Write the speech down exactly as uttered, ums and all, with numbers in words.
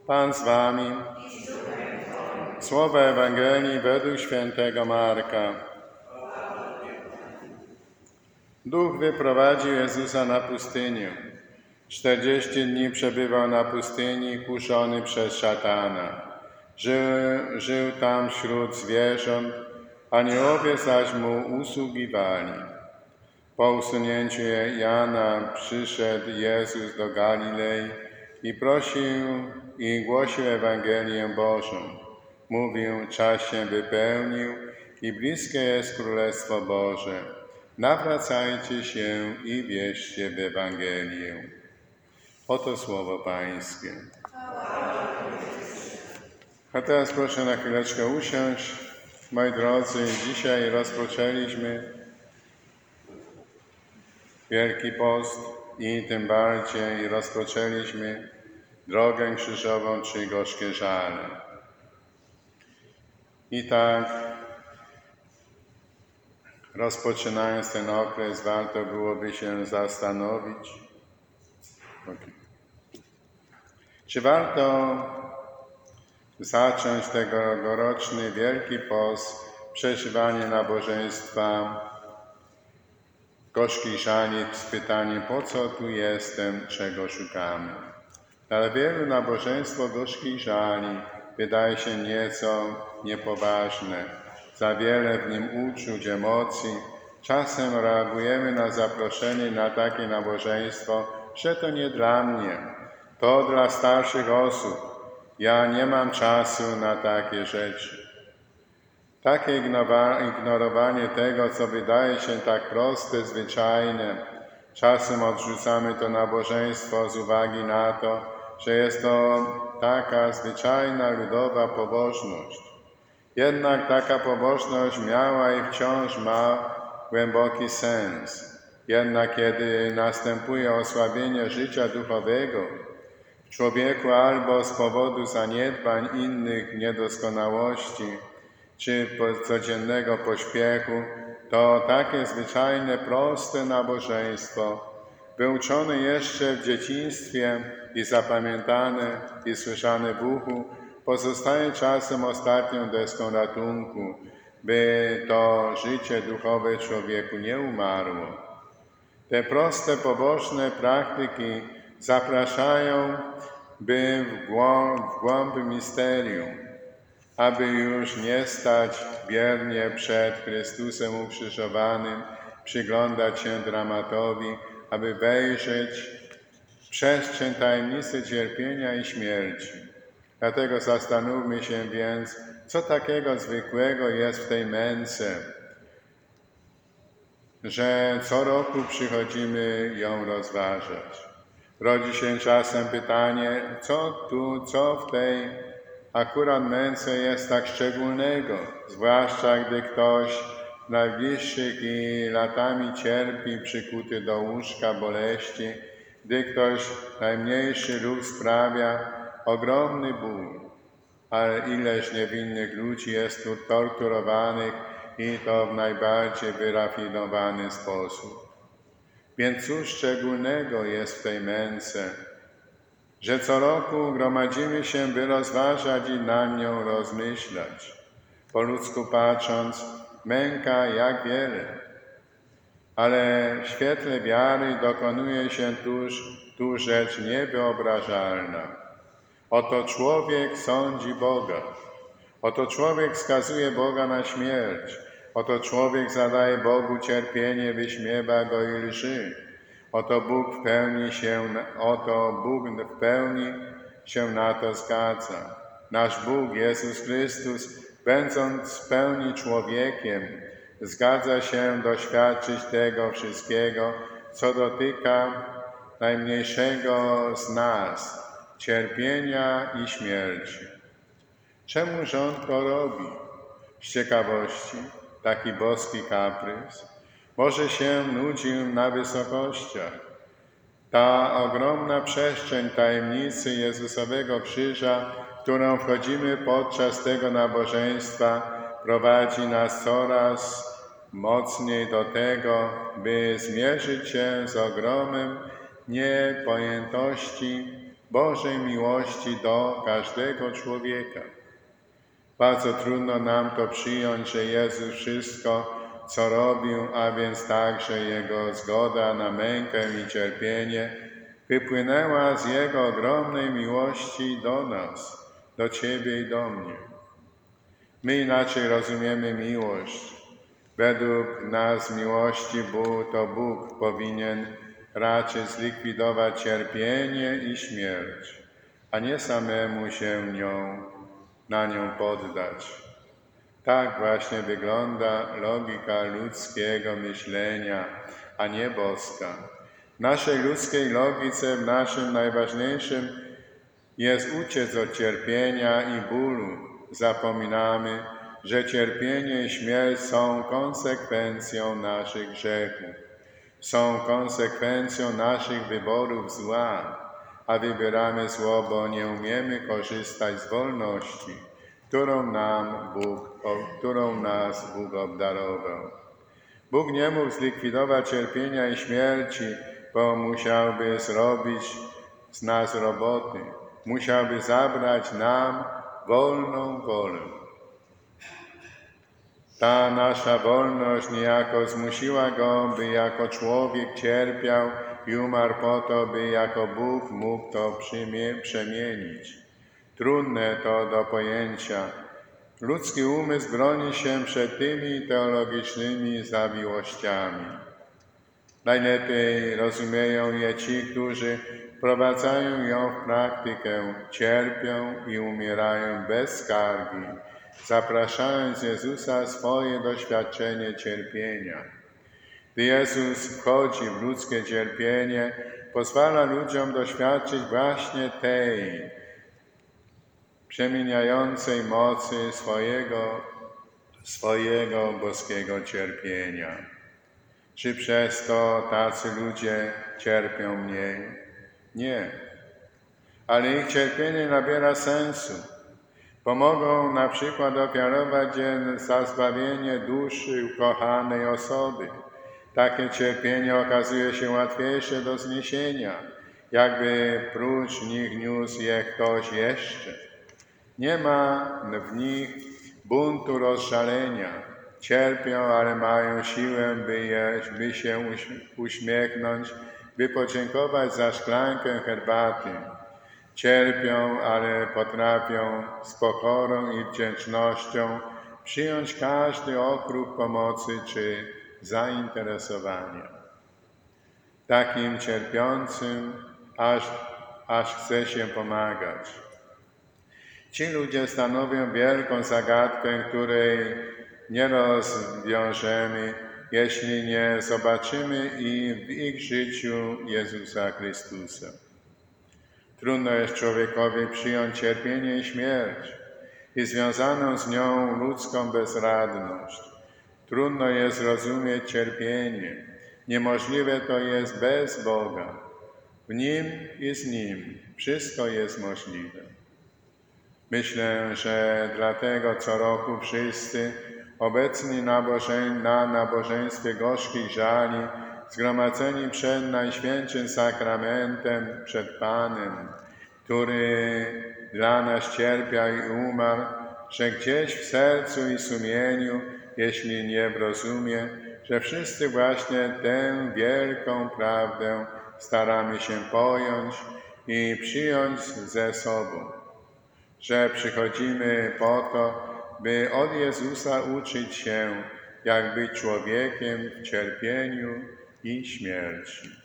Pan z wami. Słowa Ewangelii według świętego Marka. Duch wyprowadził Jezusa na pustynię. Czterdzieści dni przebywał na pustyni, kuszony przez szatana. Żył, żył tam wśród zwierząt, aniołowie zaś mu usługiwali. Po usunięciu Jana przyszedł Jezus do Galilei i prosił i głosił Ewangelię Bożą. Mówił, czas się wypełnił i bliskie jest Królestwo Boże. Nawracajcie się i wierzcie w Ewangelię. Oto słowo Pańskie. A teraz proszę na chwileczkę usiąść. Moi drodzy, dzisiaj rozpoczęliśmy Wielki Post i tym bardziej rozpoczęliśmy drogę krzyżową czy gorzkie żale. I tak, rozpoczynając ten okres, warto byłoby się zastanowić, czy warto zacząć tegoroczny Wielki Post, przeżywanie nabożeństwa gorzkich żali z pytaniem, po co tu jestem, czego szukamy. Ale wielu nabożeństwo gorzkich żali wydaje się nieco niepoważne. Za wiele w nim uczuć, emocji. Czasem reagujemy na zaproszenie na takie nabożeństwo, że to nie dla mnie, to dla starszych osób. Ja nie mam czasu na takie rzeczy. Takie ignorowanie tego, co wydaje się tak proste, zwyczajne. Czasem odrzucamy to nabożeństwo z uwagi na to, że jest to taka zwyczajna, ludowa pobożność. Jednak taka pobożność miała i wciąż ma głęboki sens. Jednak kiedy następuje osłabienie życia duchowego w człowieku albo z powodu zaniedbań innych niedoskonałości, czy codziennego pośpiechu, to takie zwyczajne, proste nabożeństwo, wyuczone jeszcze w dzieciństwie i zapamiętane i słyszane w uchu, pozostaje czasem ostatnią deską ratunku, by to życie duchowe człowieku nie umarło. Te proste, pobożne praktyki zapraszają, by w głąb, w głąb misterium, aby już nie stać biernie przed Chrystusem ukrzyżowanym, przyglądać się dramatowi, aby wejrzeć w przestrzeń tajemnicy cierpienia i śmierci. Dlatego zastanówmy się więc, co takiego zwykłego jest w tej męce, że co roku przychodzimy ją rozważać. Rodzi się czasem pytanie, co tu, co w tej akurat męce jest tak szczególnego, zwłaszcza gdy ktoś najbliższych i latami cierpi, przykuty do łóżka boleści, gdy ktoś najmniejszy ruch sprawia ogromny ból, ale ileż niewinnych ludzi jest tu torturowanych i to w najbardziej wyrafinowany sposób. Więc cóż szczególnego jest w tej męce, że co roku gromadzimy się, by rozważać i nad nią rozmyślać. Po ludzku patrząc, męka jak wiele, ale w świetle wiary dokonuje się tuż tu rzecz niewyobrażalna. Oto człowiek sądzi Boga, oto człowiek wskazuje Boga na śmierć, oto człowiek zadaje Bogu cierpienie, wyśmiewa Go i lży. Oto Bóg w pełni się, oto Bóg w pełni się na to zgadza. Nasz Bóg, Jezus Chrystus, będąc w pełni człowiekiem, zgadza się doświadczyć tego wszystkiego, co dotyka najmniejszego z nas, cierpienia i śmierci. Czemuż On to robi? Z ciekawości, taki boski kaprys. Może się nudził na wysokościach. Ta ogromna przestrzeń tajemnicy Jezusowego krzyża, w którą wchodzimy podczas tego nabożeństwa, prowadzi nas coraz mocniej do tego, by zmierzyć się z ogromem niepojętości Bożej miłości do każdego człowieka. Bardzo trudno nam to przyjąć, że Jezus wszystko, co robił, a więc także Jego zgoda na mękę i cierpienie, wypłynęła z Jego ogromnej miłości do nas, do Ciebie i do mnie. My inaczej rozumiemy miłość. Według nas miłości Bóg to Bóg powinien raczej zlikwidować cierpienie i śmierć, a nie samemu się nią, na nią poddać. Tak właśnie wygląda logika ludzkiego myślenia, a nie boska. W naszej ludzkiej logice, w naszym najważniejszym jest uciec od cierpienia i bólu. Zapominamy, że cierpienie i śmierć są konsekwencją naszych grzechów. Są konsekwencją naszych wyborów zła, a wybieramy zło, bo nie umiemy korzystać z wolności, którą nam Bóg, którą nas Bóg obdarował. Bóg nie mógł zlikwidować cierpienia i śmierci, bo musiałby zrobić z nas roboty. Musiałby zabrać nam wolną wolę. Ta nasza wolność niejako zmusiła Go, by jako człowiek cierpiał i umarł po to, by jako Bóg mógł to przemienić. Trudne to do pojęcia. Ludzki umysł broni się przed tymi teologicznymi zawiłościami. Najlepiej rozumieją je ci, którzy wprowadzają ją w praktykę, cierpią i umierają bez skargi, zapraszając Jezusa swoje doświadczenie cierpienia. Gdy Jezus wchodzi w ludzkie cierpienie, pozwala ludziom doświadczyć właśnie tej przemieniającej mocy swojego, swojego boskiego cierpienia. Czy przez to tacy ludzie cierpią mniej? Nie. Ale ich cierpienie nabiera sensu. Pomogą na przykład ofiarować za zbawienie duszy ukochanej osoby. Takie cierpienie okazuje się łatwiejsze do zniesienia, jakby prócz nich niósł je ktoś jeszcze. Nie ma w nich buntu rozżalenia. Cierpią, ale mają siłę, by, je, by się uśmiechnąć, by podziękować za szklankę herbaty. Cierpią, ale potrafią z pokorą i wdzięcznością przyjąć każdy okruch pomocy czy zainteresowania. Takim cierpiącym aż, aż chce się pomagać. Ci ludzie stanowią wielką zagadkę, której nie rozwiążemy, jeśli nie zobaczymy i w ich życiu Jezusa Chrystusa. Trudno jest człowiekowi przyjąć cierpienie i śmierć i związaną z nią ludzką bezradność. Trudno jest zrozumieć cierpienie. Niemożliwe to jest bez Boga. W Nim i z Nim wszystko jest możliwe. Myślę, że dlatego co roku wszyscy obecni nabożeń, na nabożeństwie gorzkich żali, zgromadzeni przed Najświętszym Sakramentem, przed Panem, który dla nas cierpiał i umarł, że gdzieś w sercu i sumieniu, jeśli nie w rozumie, że wszyscy właśnie tę wielką prawdę staramy się pojąć i przyjąć ze sobą, że przychodzimy po to, by od Jezusa uczyć się, jak być człowiekiem w cierpieniu i śmierci.